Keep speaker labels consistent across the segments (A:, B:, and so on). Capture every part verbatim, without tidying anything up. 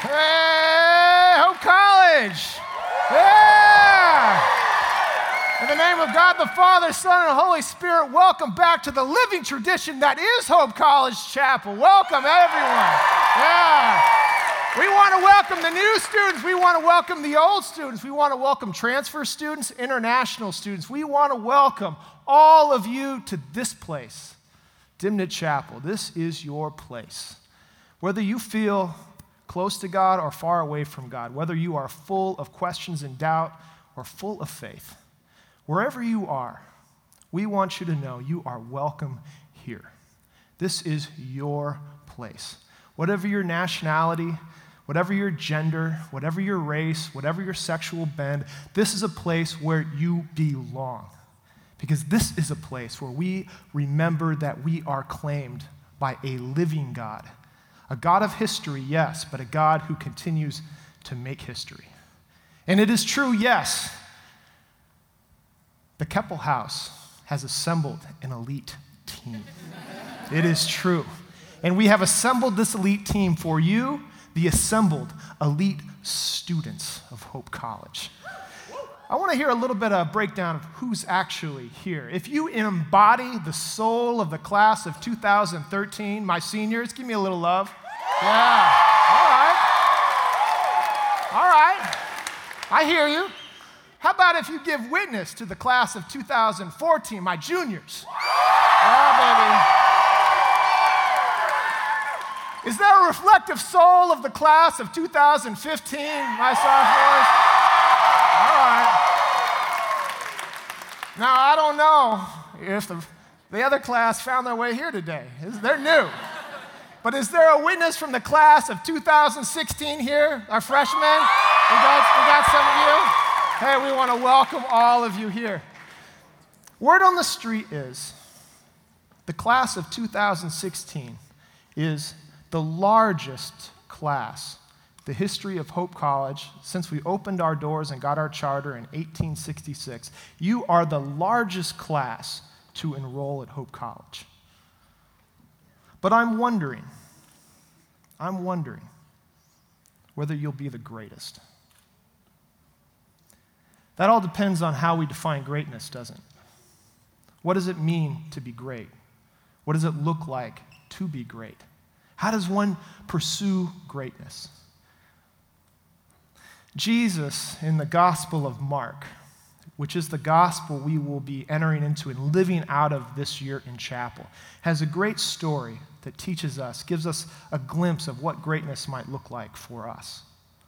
A: Hey, Hope College! Yeah! In the name of God, the Father, Son, and Holy Spirit, welcome back to the living tradition that is Hope College Chapel. Welcome, everyone. Yeah. We want to welcome the new students. We want to welcome the old students. We want to welcome transfer students, international students. We want to welcome all of you to this place, Dimnit Chapel. This is your place. Whether you feel close to God or far away from God, whether you are full of questions and doubt or full of faith, wherever you are, we want you to know you are welcome here. This is your place. Whatever your nationality, whatever your gender, whatever your race, whatever your sexual bend, this is a place where you belong. Because this is a place where we remember that we are claimed by a living God. A God of history, yes, but a God who continues to make history. And it is true, yes, the Keppel House has assembled an elite team. It is true. And we have assembled this elite team for you, the assembled elite students of Hope College. I want to hear a little bit of a breakdown of who's actually here. If you embody the soul of the class of two thousand thirteen, my seniors, give me a little love. Yeah, all right. All right, I hear you. How about if you give witness to the class of two thousand fourteen, my juniors? Yeah, baby. Is there a reflective soul of the class of two thousand fifteen, my sophomores? All right. Now, I don't know if the, the other class found their way here today. They're new. But is there a witness from the class of two thousand sixteen here, our freshmen? We got, we got some of you? Hey, we want to welcome all of you here. Word on the street is the class of two thousand sixteen is the largest class the history of Hope College, since we opened our doors and got our charter in eighteen sixty-six, you are the largest class to enroll at Hope College. But I'm wondering, I'm wondering whether you'll be the greatest. That all depends on how we define greatness, doesn't it? What does it mean to be great? What does it look like to be great? How does one pursue greatness? Jesus, in the Gospel of Mark, which is the gospel we will be entering into and living out of this year in chapel, has a great story that teaches us, gives us a glimpse of what greatness might look like for us.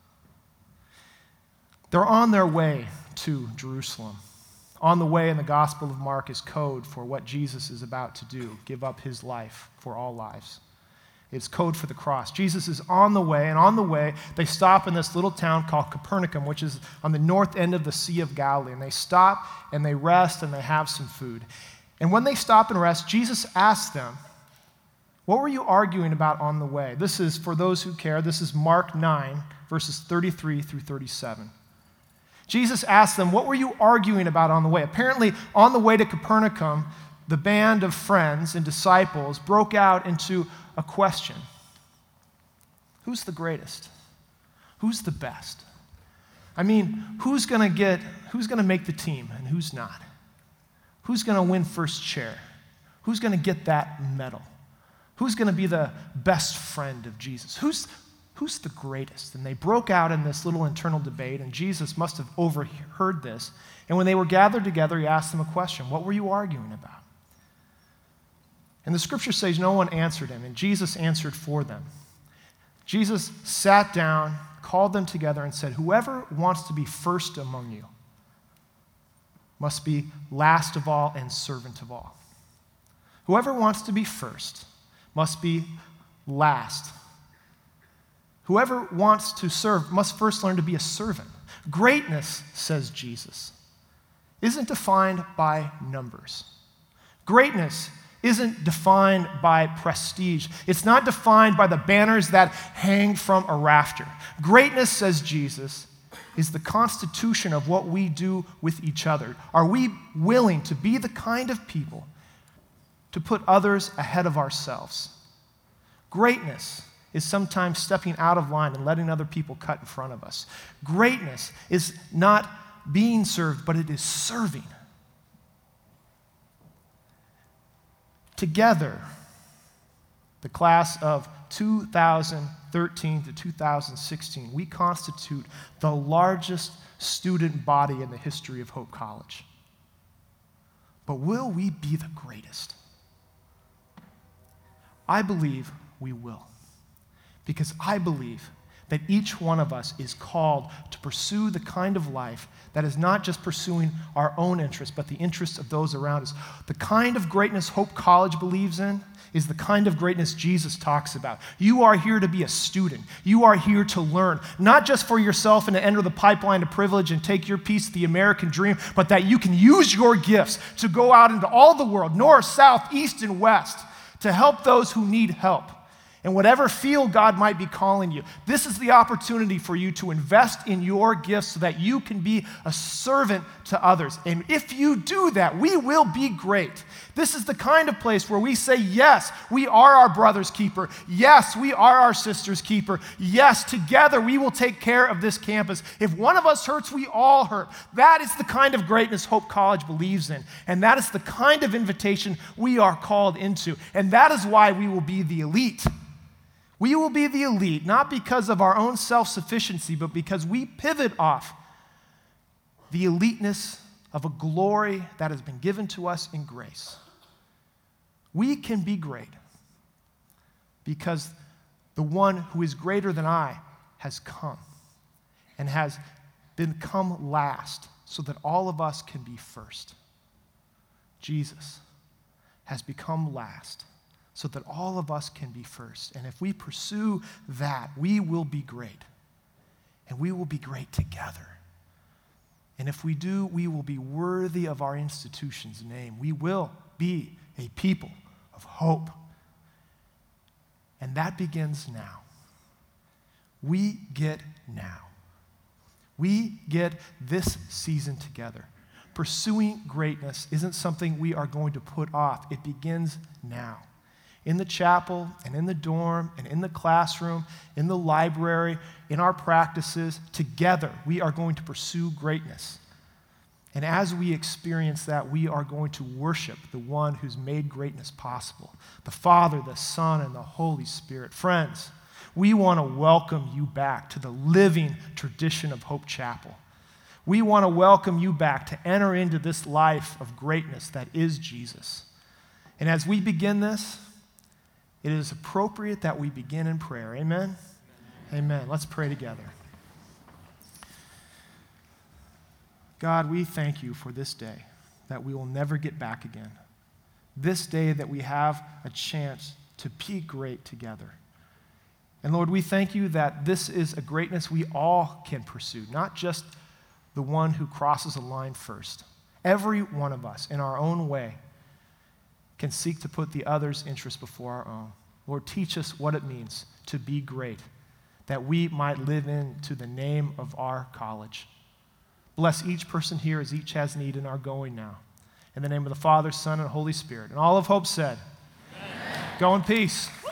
A: They're on their way to Jerusalem. On the way in the Gospel of Mark is code for what Jesus is about to do, give up his life for all lives. It's code for the cross. Jesus is on the way, and on the way, they stop in this little town called Capernaum, which is on the north end of the Sea of Galilee. And they stop, and they rest, and they have some food. And when they stop and rest, Jesus asks them, what were you arguing about on the way? This is, for those who care, this is Mark nine, verses thirty-three through thirty-seven. Jesus asked them, what were you arguing about on the way? Apparently, on the way to Capernaum, the band of friends and disciples broke out into a question. Who's the greatest? Who's the best? I mean, who's going to get, who's going to make the team and who's not? Who's going to win first chair? Who's going to get that medal? Who's going to be the best friend of Jesus? Who's, who's the greatest? And they broke out in this little internal debate, and Jesus must have overheard this. And when they were gathered together, he asked them a question. What were you arguing about? And the scripture says no one answered him, and Jesus answered for them. Jesus sat down, called them together, and said, whoever wants to be first among you must be last of all and servant of all. Whoever wants to be first must be last. Whoever wants to serve must first learn to be a servant. Greatness, says Jesus, isn't defined by numbers. Greatness isn't defined by prestige. It's not defined by the banners that hang from a rafter. Greatness, says Jesus, is the constitution of what we do with each other. Are we willing to be the kind of people to put others ahead of ourselves? Greatness is sometimes stepping out of line and letting other people cut in front of us. Greatness is not being served, but it is serving. Together, the class of two thousand thirteen to two thousand sixteen, we constitute the largest student body in the history of Hope College. But will we be the greatest? I believe we will. Because I believe that each one of us is called to pursue the kind of life that is not just pursuing our own interests, but the interests of those around us. The kind of greatness Hope College believes in is the kind of greatness Jesus talks about. You are here to be a student. You are here to learn, not just for yourself and to enter the pipeline of privilege and take your piece of the American dream, but that you can use your gifts to go out into all the world, north, south, east, and west, to help those who need help. In whatever field God might be calling you, this is the opportunity for you to invest in your gifts so that you can be a servant to others. And if you do that, we will be great. This is the kind of place where we say, yes, we are our brother's keeper. Yes, we are our sister's keeper. Yes, together we will take care of this campus. If one of us hurts, we all hurt. That is the kind of greatness Hope College believes in. And that is the kind of invitation we are called into. And that is why we will be the elite. We will be the elite, not because of our own self-sufficiency, but because we pivot off the eliteness of a glory that has been given to us in grace. We can be great because the one who is greater than I has come and has become last so that all of us can be first. Jesus has become last so that all of us can be first. And if we pursue that, we will be great. And we will be great together. And if we do, we will be worthy of our institution's name. We will be a people of hope. And that begins now. We get now. We get this season together. Pursuing greatness isn't something we are going to put off. It begins now. In the chapel and in the dorm and in the classroom, in the library, in our practices, together we are going to pursue greatness. And as we experience that, we are going to worship the one who's made greatness possible, the Father, the Son, and the Holy Spirit. Friends, we want to welcome you back to the living tradition of Hope Chapel. We want to welcome you back to enter into this life of greatness that is Jesus. And as we begin this, it is appropriate that we begin in prayer. Amen? Amen. Let's pray together. God, we thank you for this day that we will never get back again. This day that we have a chance to be great together. And Lord, we thank you that this is a greatness we all can pursue, not just the one who crosses a line first. Every one of us, in our own way, can seek to put the other's interest before our own. Lord, teach us what it means to be great, that we might live into the name of our college. Bless each person here as each has need in our going now. In the name of the Father, Son, and Holy Spirit. And all of Hope said, Amen. Go in peace.